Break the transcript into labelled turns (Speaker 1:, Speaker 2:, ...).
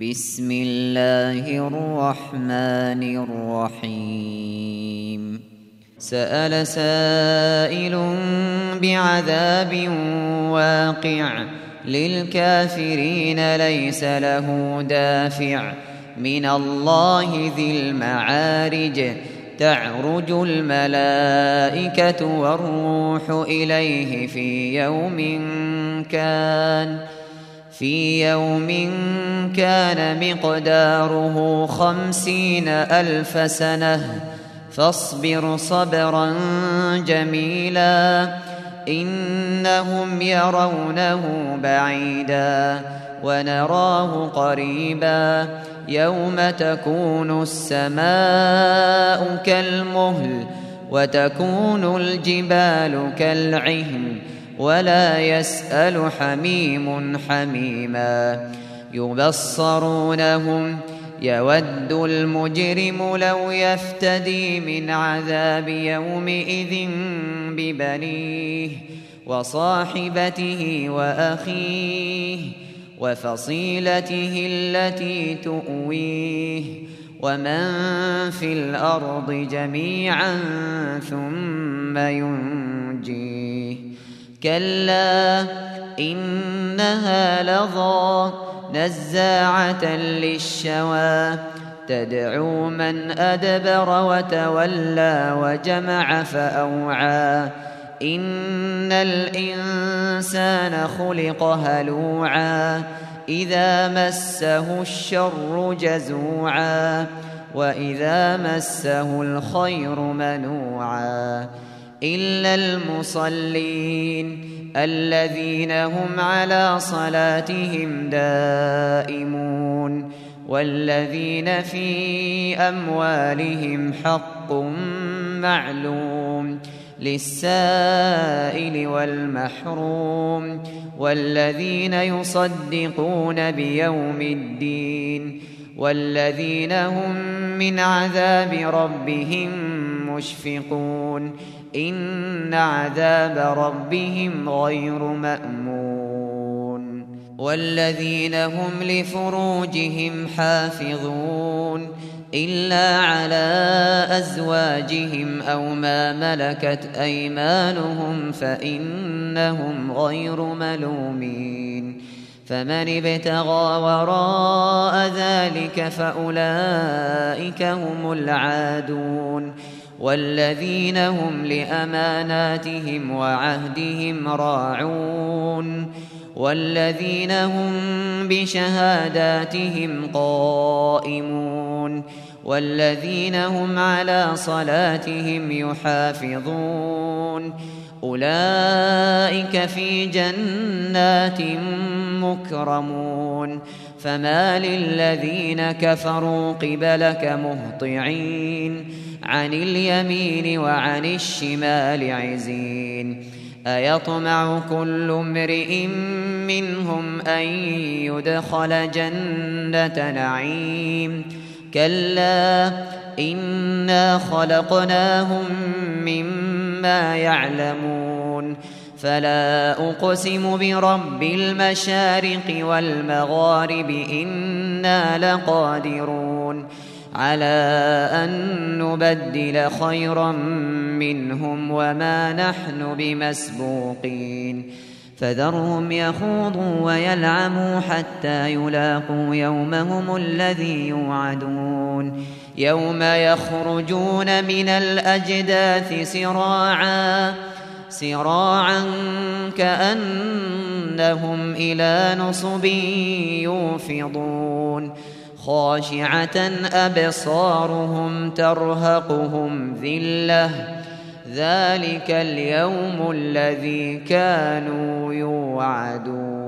Speaker 1: بسم الله الرحمن الرحيم سأل سائل بعذاب واقع للكافرين ليس له دافع من الله ذي المعارج تعرج الملائكة والروح إليه في يوم كان مقداره 50,000 سنة فاصبر صبرا جميلا إنهم يرونه بعيدا ونراه قريبا يوم تكون السماء كالمهل وتكون الجبال كالعهن ولا يسأل حميم حميما يبصرونهم يود المجرم لو يفتدي من عذاب يومئذ ببنيه وصاحبته وأخيه وفصيلته التي تؤويه ومن في الأرض جميعا ثم ينجيه كلا إنها لظى نزاعة للشوى تدعو من أدبر وتولى وجمع فأوعى إن الإنسان خلق هلوعا إذا مسه الشر جزوعا وإذا مسه الخير منوعا إلا المصلين الذين هم على صلاتهم دائمون والذين في أموالهم حق معلوم للسائل والمحروم والذين يصدقون بيوم الدين والذين هم من عذاب ربهم مشفقون إن عذاب ربهم غير مأمون والذين هم لفروجهم حافظون إلا على أزواجهم أو ما ملكت أيمانهم فإنهم غير ملومين فمن ابتغى وراء ذلك فأولئك هم العادون والذين هم لأماناتهم وعهدهم راعون والذين هم بشهاداتهم قائمون والذين هم على صلاتهم يحافظون أولئك في جنات مكرمون فما للذين كفروا قبلك مهطعين عن اليمين وعن الشمال عزين أيطمع كل امرئ منهم أن يدخل جنة نعيم كلا إنا خلقناهم مما يعلمون فلا أقسم برب المشارق والمغارب إنا لقادرون على أن نبدل خيرا منهم وما نحن بمسبوقين فذرهم يخوضوا ويلعبوا حتى يلاقوا يومهم الذي يوعدون يوم يخرجون من الأجداث سراعا كأنهم إلى نصب يوفضون خاشعة أبصارهم ترهقهم ذلة ذلك اليوم الذي كانوا يوعدون